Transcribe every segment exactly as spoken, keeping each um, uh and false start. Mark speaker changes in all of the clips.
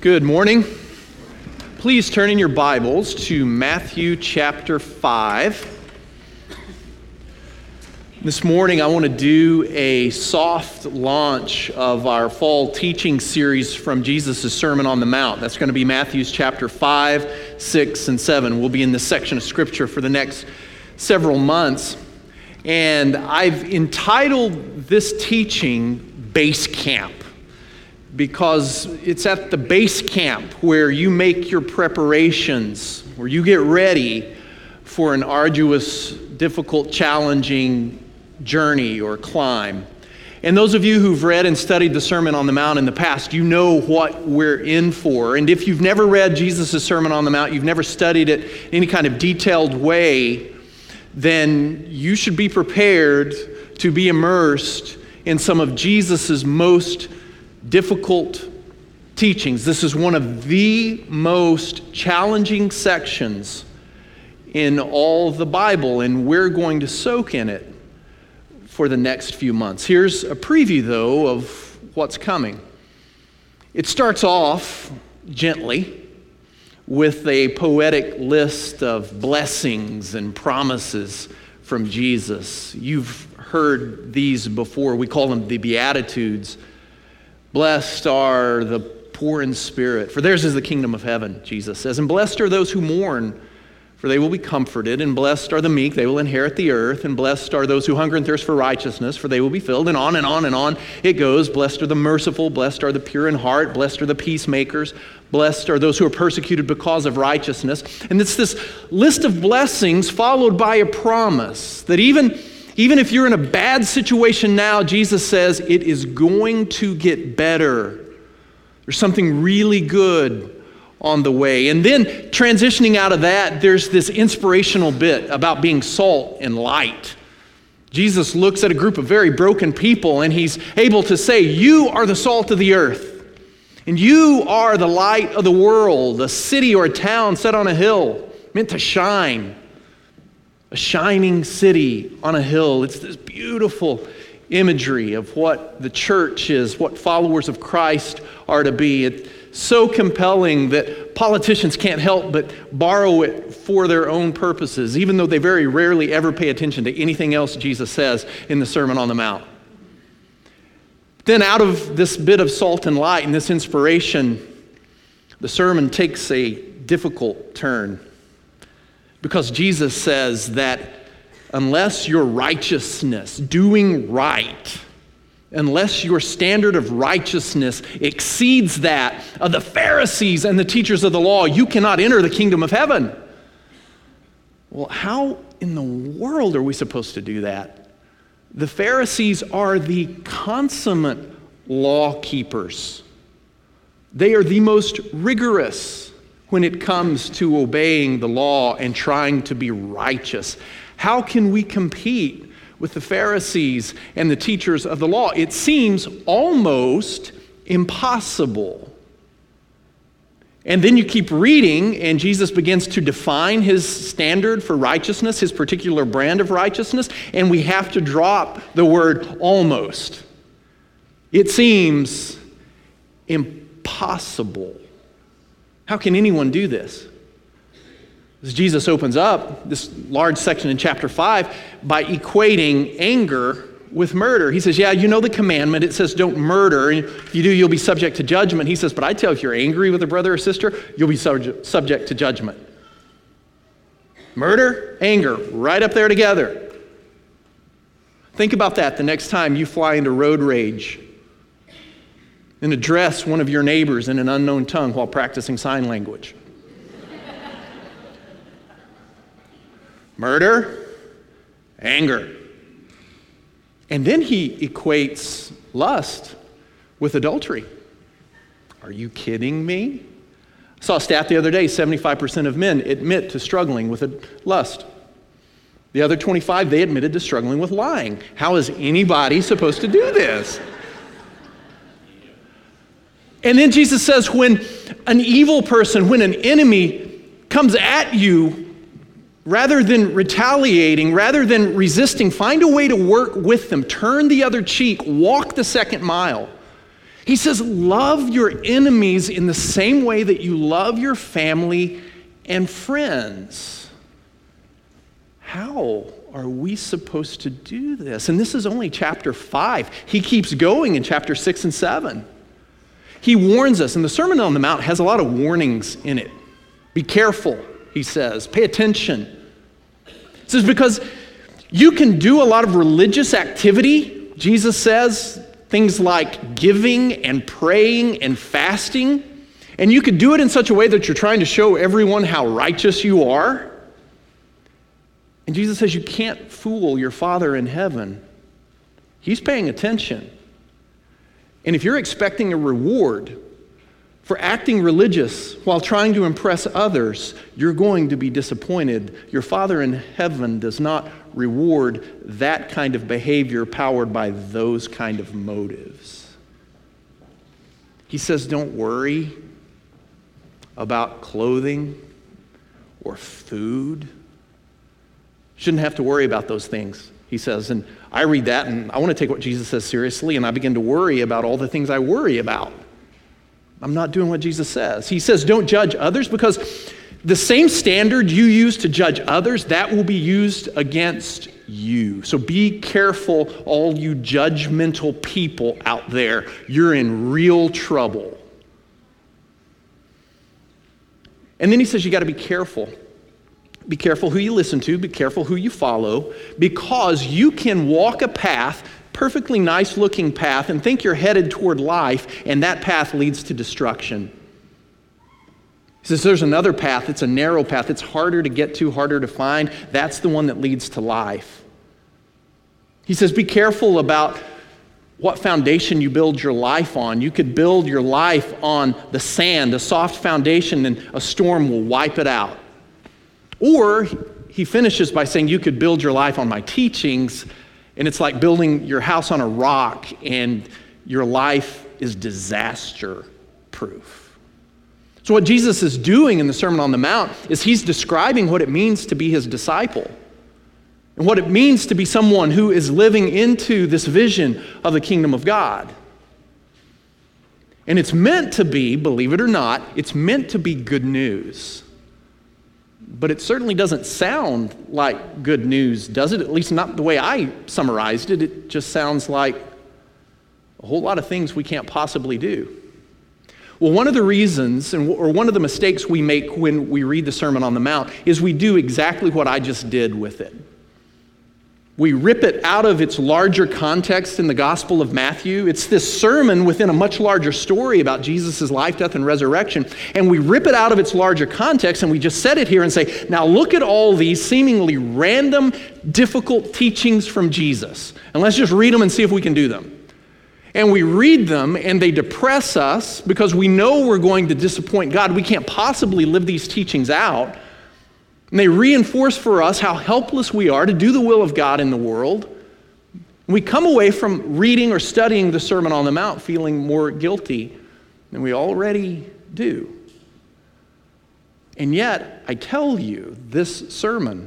Speaker 1: Good morning. Please turn in your Bibles to Matthew chapter five. This morning I want to do a soft launch of our fall teaching series from Jesus' Sermon on the Mount. That's going to be Matthew chapter five, six, and seven. We'll be in this section of Scripture for the next several months. And I've entitled this teaching Base Camp, because it's at the base camp where you make your preparations, where you get ready for an arduous, difficult, challenging journey or climb. And those of you who've read and studied the Sermon on the Mount in the past, you know what we're in for. And if you've never read Jesus' Sermon on the Mount, you've never studied it in any kind of detailed way, then you should be prepared to be immersed in some of Jesus' most difficult teachings. This is one of the most challenging sections in all the Bible, and we're going to soak in it for the next few months. Here's a preview, though, of what's coming. It starts off gently with a poetic list of blessings and promises from Jesus. You've heard these before. We call them the Beatitudes. Blessed are the poor in spirit, for theirs is the kingdom of heaven, Jesus says. And blessed are those who mourn, for they will be comforted. And blessed are the meek, they will inherit the earth. And blessed are those who hunger and thirst for righteousness, for they will be filled. And on and on and on it goes. Blessed are the merciful, blessed are the pure in heart, blessed are the peacemakers, blessed are those who are persecuted because of righteousness. And it's this list of blessings followed by a promise that even Even if you're in a bad situation now, Jesus says it is going to get better. There's something really good on the way. And then transitioning out of that, there's this inspirational bit about being salt and light. Jesus looks at a group of very broken people and he's able to say, you are the salt of the earth, and you are the light of the world, a city or a town set on a hill, meant to shine. A shining city on a hill. It's this beautiful imagery of what the church is, what followers of Christ are to be. It's so compelling that politicians can't help but borrow it for their own purposes, even though they very rarely ever pay attention to anything else Jesus says in the Sermon on the Mount. Then out of this bit of salt and light and this inspiration, the sermon takes a difficult turn. Because Jesus says that unless your righteousness, doing right, unless your standard of righteousness exceeds that of the Pharisees and the teachers of the law, you cannot enter the kingdom of heaven. Well, how in the world are we supposed to do that? The Pharisees are the consummate law keepers. They are the most rigorous when it comes to obeying the law and trying to be righteous. How can we compete with the Pharisees and the teachers of the law? It seems almost impossible. And then you keep reading, and Jesus begins to define his standard for righteousness, his particular brand of righteousness, and we have to drop the word almost. It seems impossible. How can anyone do this? As Jesus opens up this large section in chapter five by equating anger with murder. He says, yeah, you know the commandment. It says don't murder. And if you do, you'll be subject to judgment. He says, but I tell you, if you're angry with a brother or sister, you'll be subject, subject to judgment. Murder, anger, right up there together. Think about that the next time you fly into road rage and address one of your neighbors in an unknown tongue while practicing sign language. Murder, anger. And then he equates lust with adultery. Are you kidding me? I saw a stat the other day, seventy-five percent of men admit to struggling with lust. The other twenty-five, they admitted to struggling with lying. How is anybody supposed to do this? And then Jesus says, when an evil person, when an enemy comes at you, rather than retaliating, rather than resisting, find a way to work with them. Turn the other cheek, walk the second mile. He says, love your enemies in the same way that you love your family and friends. How are we supposed to do this? And this is only chapter five. He keeps going in chapter six and seven. He warns us, and the Sermon on the Mount has a lot of warnings in it. Be careful, he says. Pay attention. He says, because you can do a lot of religious activity, Jesus says, things like giving and praying and fasting, and you could do it in such a way that you're trying to show everyone how righteous you are. And Jesus says you can't fool your Father in heaven. He's paying attention. And if you're expecting a reward for acting religious while trying to impress others, you're going to be disappointed. Your Father in heaven does not reward that kind of behavior powered by those kind of motives. He says, don't worry about clothing or food. Shouldn't have to worry about those things, he says. And I read that and I want to take what Jesus says seriously, and I begin to worry about all the things I worry about. I'm not doing what Jesus says. He says, don't judge others, because the same standard you use to judge others, that will be used against you. So be careful, all you judgmental people out there. You're in real trouble. And then he says you got to be careful. Be careful who you listen to. Be careful who you follow, because you can walk a path, perfectly nice looking path, and think you're headed toward life, and that path leads to destruction. He says there's another path. It's a narrow path. It's harder to get to, harder to find. That's the one that leads to life. He says be careful about what foundation you build your life on. You could build your life on the sand, a soft foundation, and a storm will wipe it out. Or he finishes by saying you could build your life on my teachings, and it's like building your house on a rock, and your life is disaster proof. So what Jesus is doing in the Sermon on the Mount is he's describing what it means to be his disciple, and what it means to be someone who is living into this vision of the kingdom of God. And it's meant to be, believe it or not, it's meant to be good news. But it certainly doesn't sound like good news, does it? At least not the way I summarized it. It just sounds like a whole lot of things we can't possibly do. Well, one of the reasons, and or one of the mistakes we make when we read the Sermon on the Mount, is we do exactly what I just did with it. We rip it out of its larger context in the Gospel of Matthew. It's this sermon within a much larger story about Jesus' life, death, and resurrection. And we rip it out of its larger context and we just set it here and say, now look at all these seemingly random, difficult teachings from Jesus. And let's just read them and see if we can do them. And we read them and they depress us because we know we're going to disappoint God. We can't possibly live these teachings out. And they reinforce for us how helpless we are to do the will of God in the world. We come away from reading or studying the Sermon on the Mount feeling more guilty than we already do. And yet, I tell you, this sermon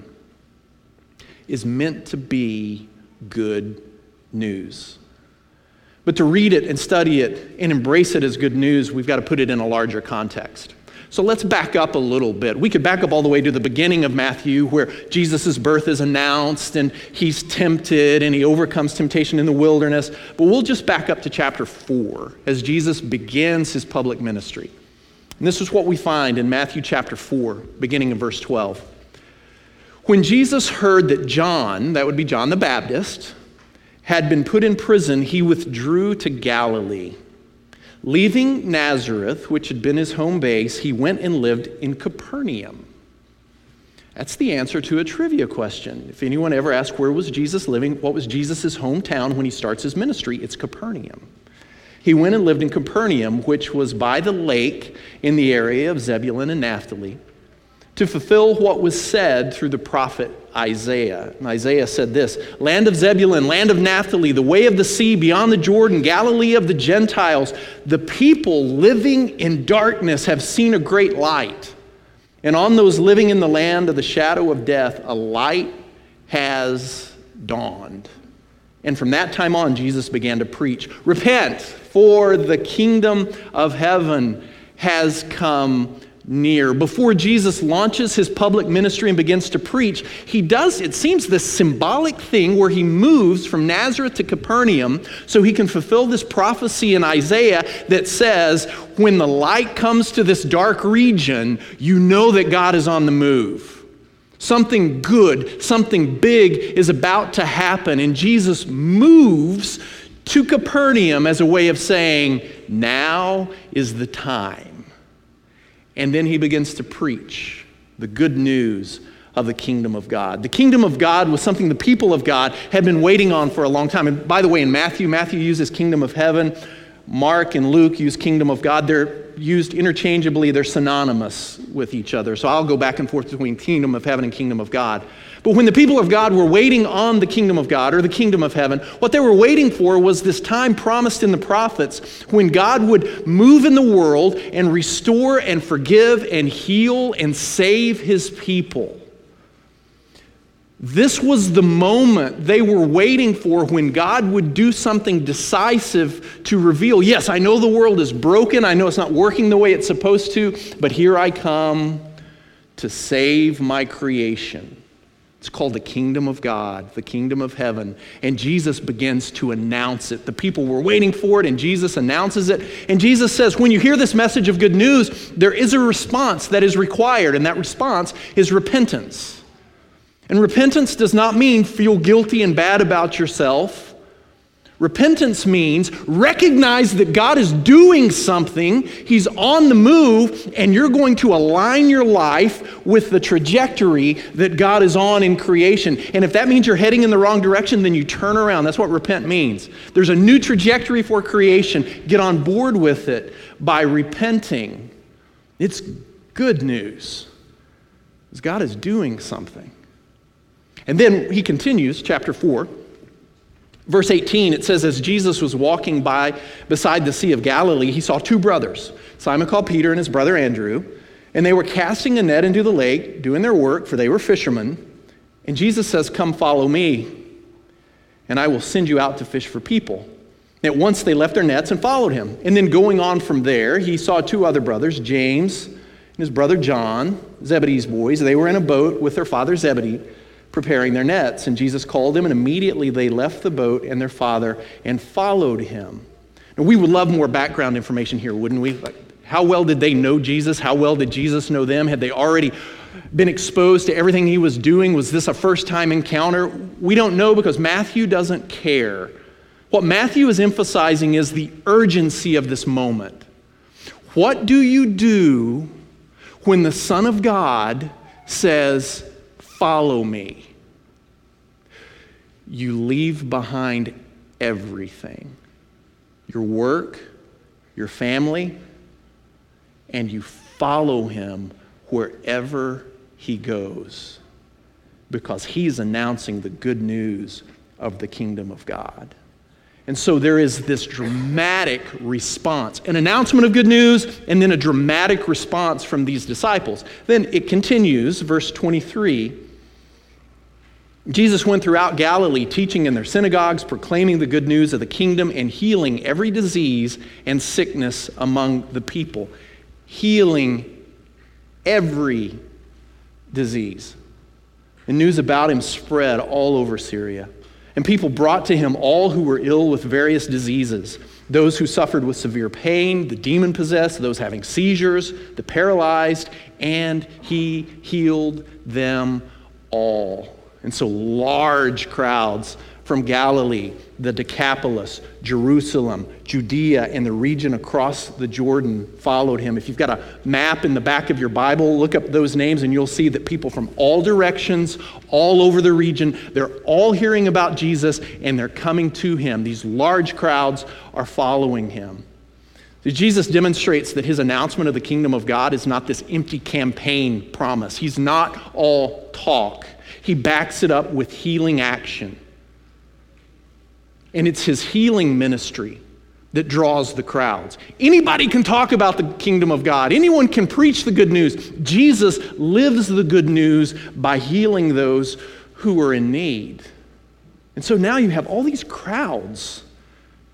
Speaker 1: is meant to be good news. But to read it and study it and embrace it as good news, we've got to put it in a larger context. So let's back up a little bit. We could back up all the way to the beginning of Matthew, where Jesus' birth is announced and he's tempted and he overcomes temptation in the wilderness. But we'll just back up to chapter four as Jesus begins his public ministry. And this is what we find in Matthew chapter four, beginning in verse twelve. When Jesus heard that John, that would be John the Baptist, had been put in prison, he withdrew to Galilee. Leaving Nazareth, which had been his home base, he went and lived in Capernaum. That's the answer to a trivia question. If anyone ever asks where was Jesus living, what was Jesus' hometown when he starts his ministry, it's Capernaum. He went and lived in Capernaum, which was by the lake in the area of Zebulun and Naphtali, to fulfill what was said through the prophet Isaiah. And Isaiah said this, land of Zebulun, land of Naphtali, the way of the sea beyond the Jordan, Galilee of the Gentiles, the people living in darkness have seen a great light. And on those living in the land of the shadow of death, a light has dawned. And from that time on, Jesus began to preach, repent, for the kingdom of heaven has come near. Before Jesus launches his public ministry and begins to preach, he does, it seems, this symbolic thing where he moves from Nazareth to Capernaum so he can fulfill this prophecy in Isaiah that says, when the light comes to this dark region, you know that God is on the move. Something good, something big is about to happen, and Jesus moves to Capernaum as a way of saying, now is the time. And then he begins to preach the good news of the kingdom of God. The kingdom of God was something the people of God had been waiting on for a long time. And by the way, in Matthew, Matthew uses kingdom of heaven. Mark and Luke use kingdom of God. They're used interchangeably. They're synonymous with each other. So I'll go back and forth between kingdom of heaven and kingdom of God. But when the people of God were waiting on the kingdom of God or the kingdom of heaven, what they were waiting for was this time promised in the prophets when God would move in the world and restore and forgive and heal and save his people. This was the moment they were waiting for when God would do something decisive to reveal, yes, I know the world is broken. I know it's not working the way it's supposed to, but here I come to save my creation. It's called the kingdom of God, the kingdom of heaven. And Jesus begins to announce it. The people were waiting for it, and Jesus announces it. And Jesus says, when you hear this message of good news, there is a response that is required, and that response is repentance. And repentance does not mean feel guilty and bad about yourself. Repentance means recognize that God is doing something, he's on the move, and you're going to align your life with the trajectory that God is on in creation. And if that means you're heading in the wrong direction, then you turn around. That's what repent means. There's a new trajectory for creation. Get on board with it by repenting. It's good news, because God is doing something. And then he continues, chapter four. Verse eighteen, it says, as Jesus was walking by beside the Sea of Galilee, he saw two brothers, Simon called Peter and his brother Andrew, and they were casting a net into the lake, doing their work, for they were fishermen. And Jesus says, come follow me, and I will send you out to fish for people. And at once they left their nets and followed him. And then going on from there, he saw two other brothers, James and his brother John, Zebedee's boys. They were in a boat with their father Zebedee, preparing their nets. And Jesus called them, and immediately they left the boat and their father and followed him. Now, we would love more background information here, wouldn't we? Like, how well did they know Jesus? How well did Jesus know them? Had they already been exposed to everything he was doing? Was this a first-time encounter? We don't know, because Matthew doesn't care. What Matthew is emphasizing is the urgency of this moment. What do you do when the Son of God says, follow me? You leave behind everything. Your work, your family, and you follow him wherever he goes, because he's announcing the good news of the kingdom of God. And so there is this dramatic response, an announcement of good news, and then a dramatic response from these disciples. Then it continues, verse twenty-three. Jesus went throughout Galilee, teaching in their synagogues, proclaiming the good news of the kingdom, and healing every disease and sickness among the people. Healing every disease. The news about him spread all over Syria. And people brought to him all who were ill with various diseases, those who suffered with severe pain, the demon-possessed, those having seizures, the paralyzed, and he healed them all. And so large crowds from Galilee, the Decapolis, Jerusalem, Judea, and the region across the Jordan followed him. If you've got a map in the back of your Bible, look up those names and you'll see that people from all directions, all over the region, they're all hearing about Jesus and they're coming to him. These large crowds are following him. So Jesus demonstrates that his announcement of the kingdom of God is not this empty campaign promise. He's not all talk. He backs it up with healing action. And it's his healing ministry that draws the crowds. Anybody can talk about the kingdom of God. Anyone can preach the good news. Jesus lives the good news by healing those who are in need. And so now you have all these crowds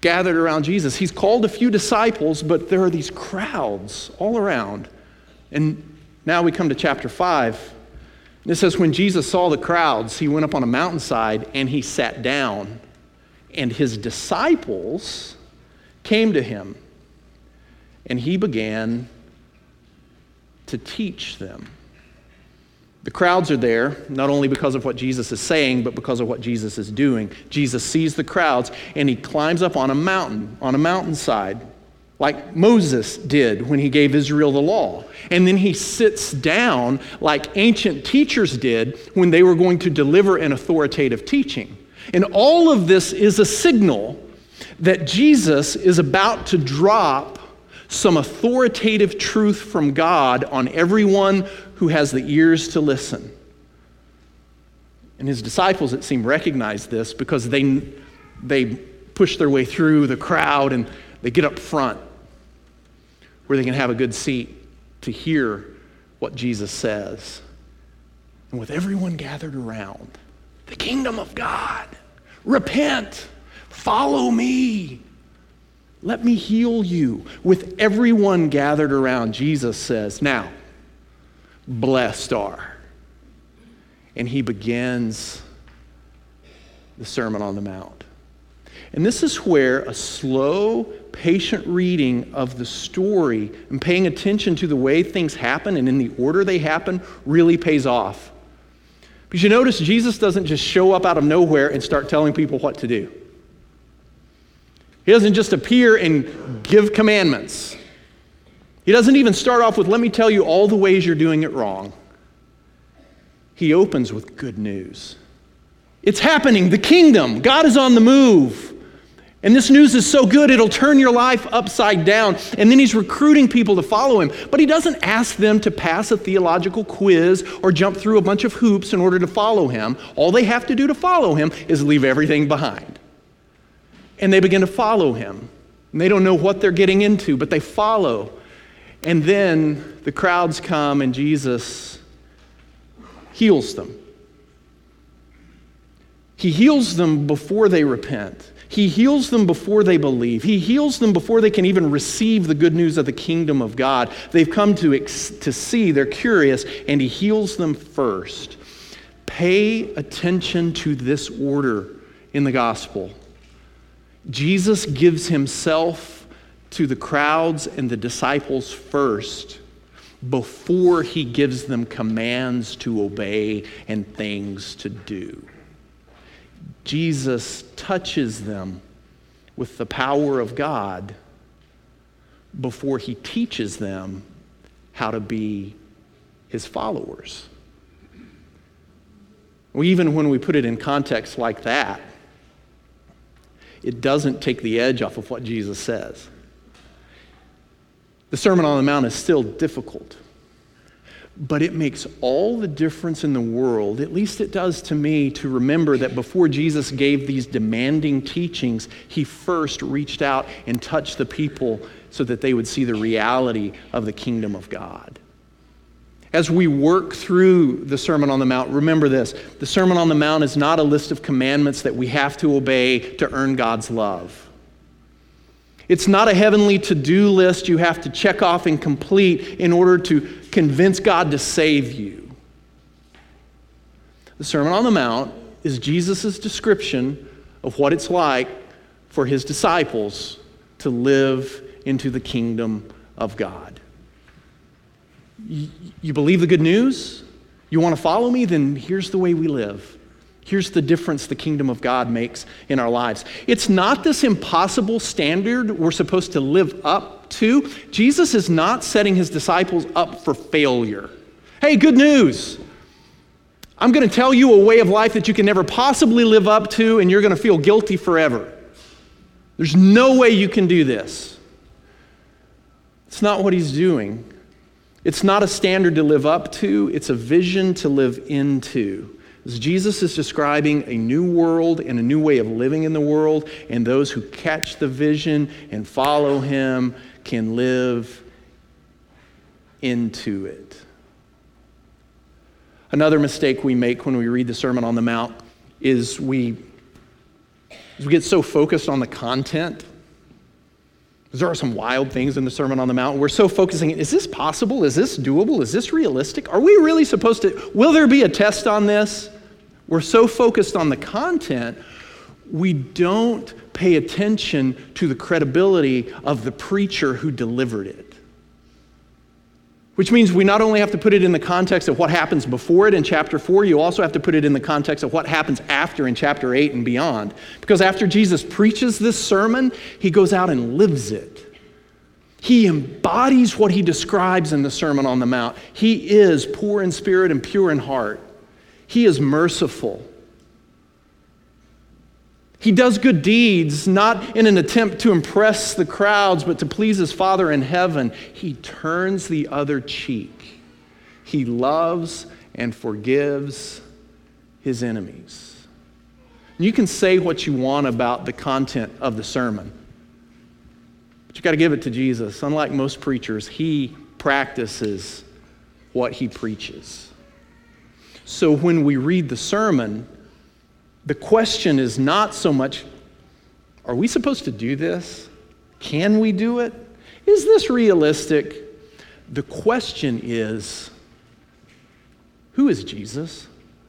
Speaker 1: gathered around Jesus. He's called a few disciples, but there are these crowds all around. And now we come to chapter five. And it says, when Jesus saw the crowds, he went up on a mountainside and he sat down. And his disciples came to him. And he began to teach them. The crowds are there, not only because of what Jesus is saying, but because of what Jesus is doing. Jesus sees the crowds, and he climbs up on a mountain, on a mountainside, like Moses did when he gave Israel the law. And then he sits down like ancient teachers did when they were going to deliver an authoritative teaching. And all of this is a signal that Jesus is about to drop some authoritative truth from God on everyone who has the ears to listen. And his disciples, it seemed, recognized this because they, they push their way through the crowd and they get up front where they can have a good seat to hear what Jesus says. And with everyone gathered around, the kingdom of God, repent, follow me. Let me heal you. With everyone gathered around, Jesus says, now, blessed are. And he begins the Sermon on the Mount. And this is where a slow, patient reading of the story and paying attention to the way things happen and in the order they happen really pays off. Because you notice Jesus doesn't just show up out of nowhere and start telling people what to do. He doesn't just appear and give commandments. He doesn't even start off with, let me tell you all the ways you're doing it wrong. He opens with good news. It's happening, the kingdom. God is on the move. And this news is so good, it'll turn your life upside down. And then he's recruiting people to follow him. But he doesn't ask them to pass a theological quiz or jump through a bunch of hoops in order to follow him. All they have to do to follow him is leave everything behind. And they begin to follow him. And they don't know what they're getting into, but they follow. And then the crowds come and Jesus heals them. He heals them before they repent. He heals them before they believe. He heals them before they can even receive the good news of the kingdom of God. They've come to, ex- to see, they're curious, and he heals them first. Pay attention to this order in the gospel. Jesus gives himself to the crowds and the disciples first before he gives them commands to obey and things to do. Jesus touches them with the power of God before he teaches them how to be his followers. Well, even when we put it in context like that, it doesn't take the edge off of what Jesus says. The Sermon on the Mount is still difficult, but it makes all the difference in the world, at least it does to me, to remember that before Jesus gave these demanding teachings, he first reached out and touched the people so that they would see the reality of the kingdom of God. As we work through the Sermon on the Mount, remember this. The Sermon on the Mount is not a list of commandments that we have to obey to earn God's love. It's not a heavenly to-do list you have to check off and complete in order to convince God to save you. The Sermon on the Mount is Jesus' description of what it's like for his disciples to live into the kingdom of God. You believe the good news? You want to follow me? Then here's the way we live. Here's the difference the kingdom of God makes in our lives. It's not this impossible standard we're supposed to live up to. Jesus is not setting his disciples up for failure. Hey, good news. I'm going to tell you a way of life that you can never possibly live up to, and you're going to feel guilty forever. There's no way you can do this. It's not what he's doing. It's not a standard to live up to, it's a vision to live into. As Jesus is describing a new world and a new way of living in the world, and those who catch the vision and follow him can live into it. Another mistake we make when we read the Sermon on the Mount is we, we get so focused on the content There are some wild things in the Sermon on the Mount. We're so focusing, is this possible? Is this doable? Is this realistic? Are we really supposed to, will there be a test on this? We're so focused on the content, we don't pay attention to the credibility of the preacher who delivered it. Which means we not only have to put it in the context of what happens before it in chapter four, you also have to put it in the context of what happens after in chapter eight and beyond. Because after Jesus preaches this sermon, he goes out and lives it. He embodies what he describes in the Sermon on the Mount. He is poor in spirit and pure in heart. He is merciful. He does good deeds, not in an attempt to impress the crowds, but to please his Father in heaven. He turns the other cheek. He loves and forgives his enemies. You can say what you want about the content of the sermon, but you got to give it to Jesus. Unlike most preachers, he practices what he preaches. So when we read the sermon, the question is not so much, are we supposed to do this? Can we do it? Is this realistic? The question is, who is Jesus?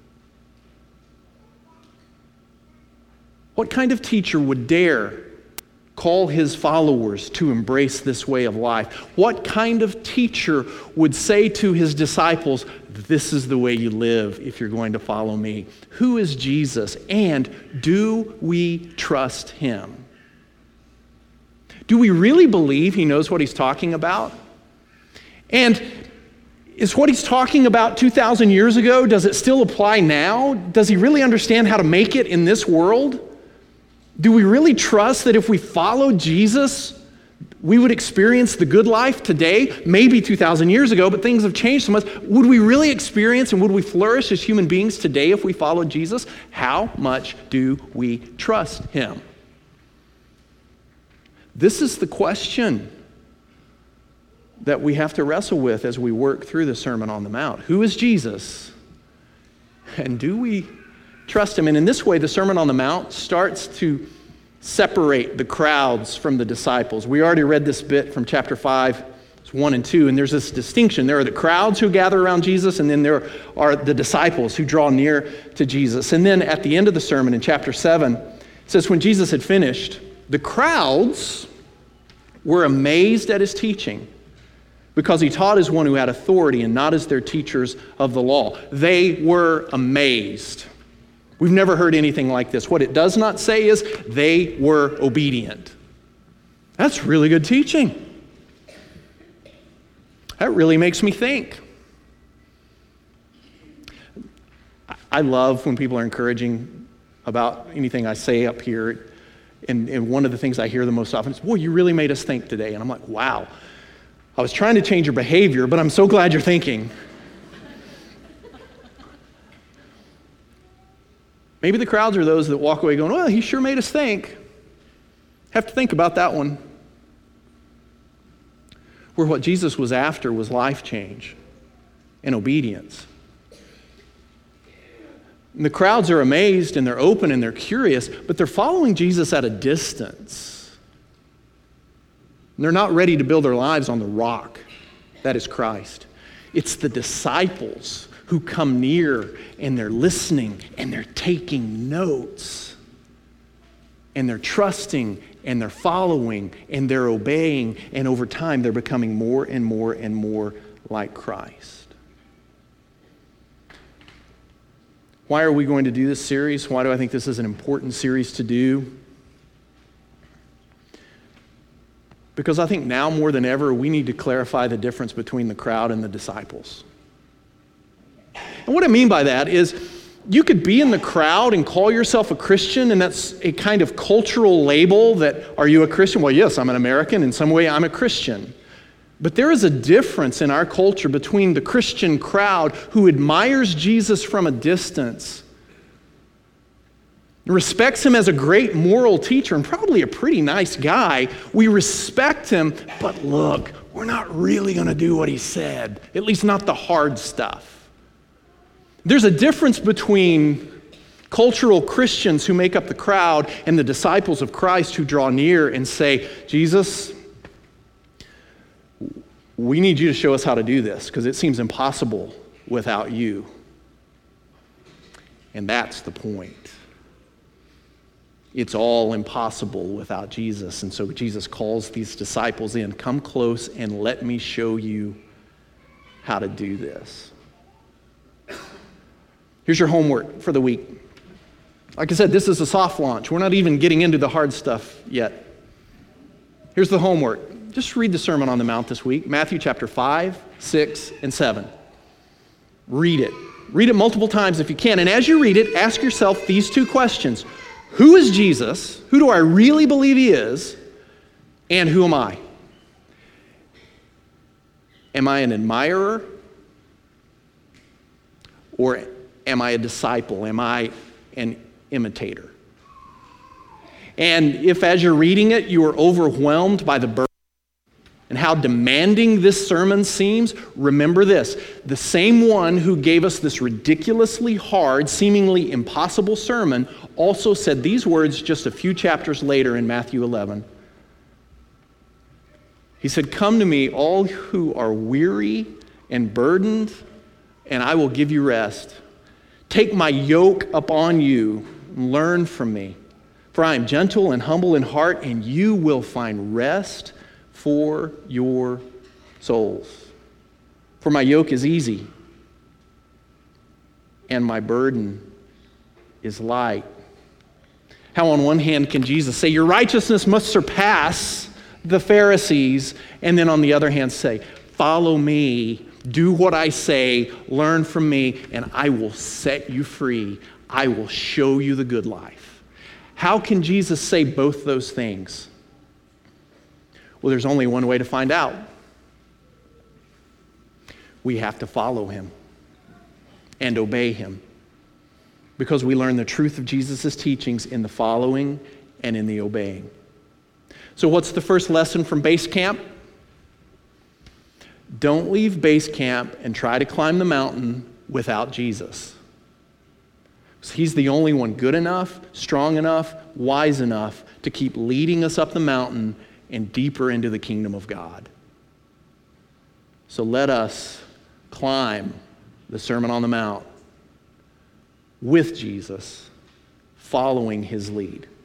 Speaker 1: What kind of teacher would dare call his followers to embrace this way of life? What kind of teacher would say to his disciples, this is the way you live if you're going to follow me? Who is Jesus? And do we trust him? Do we really believe he knows what he's talking about? And is what he's talking about two thousand years ago, does it still apply now? Does he really understand how to make it in this world? Do we really trust that if we follow Jesus, we would experience the good life today, maybe two thousand years ago, but things have changed so much. Would we really experience and would we flourish as human beings today if we followed Jesus? How much do we trust him? This is the question that we have to wrestle with as we work through the Sermon on the Mount. Who is Jesus? And do we trust him? And in this way, the Sermon on the Mount starts to separate the crowds from the disciples. We already read this bit from chapter five, one and two, and there's this distinction. There are the crowds who gather around Jesus, and then there are the disciples who draw near to Jesus. And then at the end of the sermon in chapter seven, it says, when Jesus had finished, the crowds were amazed at his teaching because he taught as one who had authority and not as their teachers of the law. They were amazed. We've never heard anything like this. What it does not say is they were obedient. That's really good teaching. That really makes me think. I love when people are encouraging about anything I say up here. And, and one of the things I hear the most often is, boy, you really made us think today. And I'm like, wow, I was trying to change your behavior, but I'm so glad you're thinking. Maybe the crowds are those that walk away going, well, he sure made us think. Have to think about that one. Where what Jesus was after was life change and obedience. And the crowds are amazed and they're open and they're curious, but they're following Jesus at a distance. And they're not ready to build their lives on the rock. That is Christ. It's the disciples who come near and they're listening and they're taking notes. And they're trusting and they're following and they're obeying, and over time they're becoming more and more and more like Christ. Why are we going to do this series? Why do I think this is an important series to do? Because I think now more than ever we need to clarify the difference between the crowd and the disciples. And what I mean by that is, you could be in the crowd and call yourself a Christian, and that's a kind of cultural label that, are you a Christian? Well, yes, I'm an American. In some way, I'm a Christian. But there is a difference in our culture between the Christian crowd who admires Jesus from a distance, respects him as a great moral teacher and probably a pretty nice guy. We respect him, but look, we're not really going to do what he said, at least not the hard stuff. There's a difference between cultural Christians who make up the crowd and the disciples of Christ who draw near and say, Jesus, we need you to show us how to do this because it seems impossible without you. And that's the point. It's all impossible without Jesus. And so Jesus calls these disciples in, come close and let me show you how to do this. Here's your homework for the week. Like I said, this is a soft launch. We're not even getting into the hard stuff yet. Here's the homework. Just read the Sermon on the Mount this week, Matthew chapter five, six, and seven. Read it. Read it multiple times if you can. And as you read it, ask yourself these two questions. Who is Jesus? Who do I really believe he is? And who am I? Am I an admirer? Or am I a disciple? Am I an imitator? And if as you're reading it, you are overwhelmed by the burden and how demanding this sermon seems, remember this. The same one who gave us this ridiculously hard, seemingly impossible sermon also said these words just a few chapters later in Matthew eleven. He said, come to me, all who are weary and burdened, and I will give you rest. Take my yoke upon you and learn from me. For I am gentle and humble in heart, and you will find rest for your souls. For my yoke is easy, and my burden is light. How on one hand can Jesus say, your righteousness must surpass the Pharisees, and then on the other hand say, follow me, do what I say, learn from me, and I will set you free. I will show you the good life. How can Jesus say both those things? Well, there's only one way to find out. We have to follow him and obey him because we learn the truth of Jesus' teachings in the following and in the obeying. So what's the first lesson from base camp? Don't leave base camp and try to climb the mountain without Jesus. He's the only one good enough, strong enough, wise enough to keep leading us up the mountain and deeper into the kingdom of God. So let us climb the Sermon on the Mount with Jesus, following his lead.